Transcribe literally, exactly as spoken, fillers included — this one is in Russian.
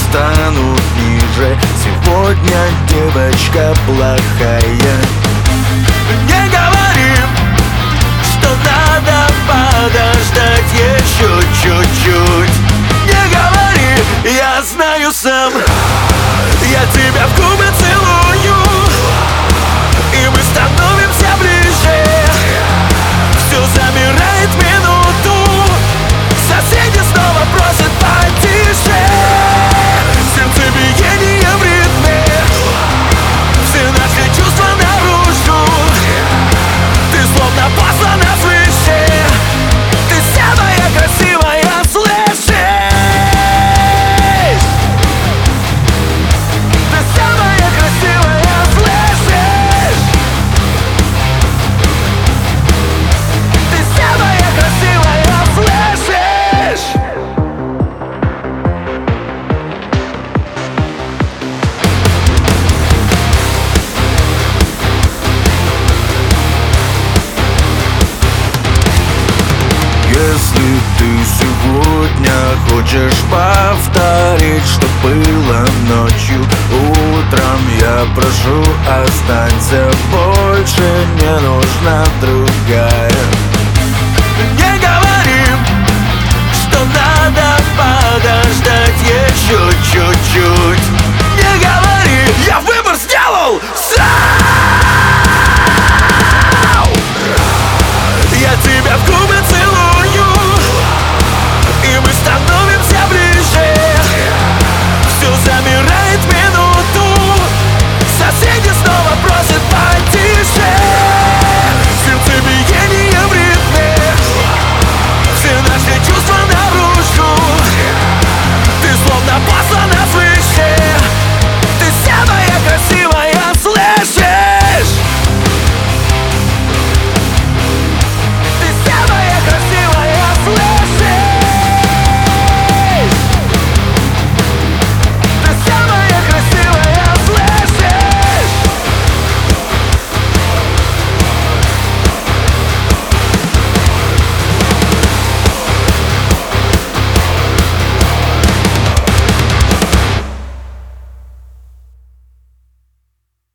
станут ниже. Сегодня девочка плохая. Не говори, что надо подождать еще чуть-чуть. Не говори, я знаю сам. Я тебя в губы целую, и мы становимся ближе. Все замирает минуту, соседи снова просят потише. Сердцебиение в ритме, все наши чувства наружу. Ты словно послана свыше, ты самая красивая, слышишь? Ты самая красивая, слышишь? Ты самая красивая, слышишь? Если ты сегодня хочешь повторить, что было ночью, утром я прошу, останься, больше не нужна другая. Не говори, что надо подождать еще чуть-чуть.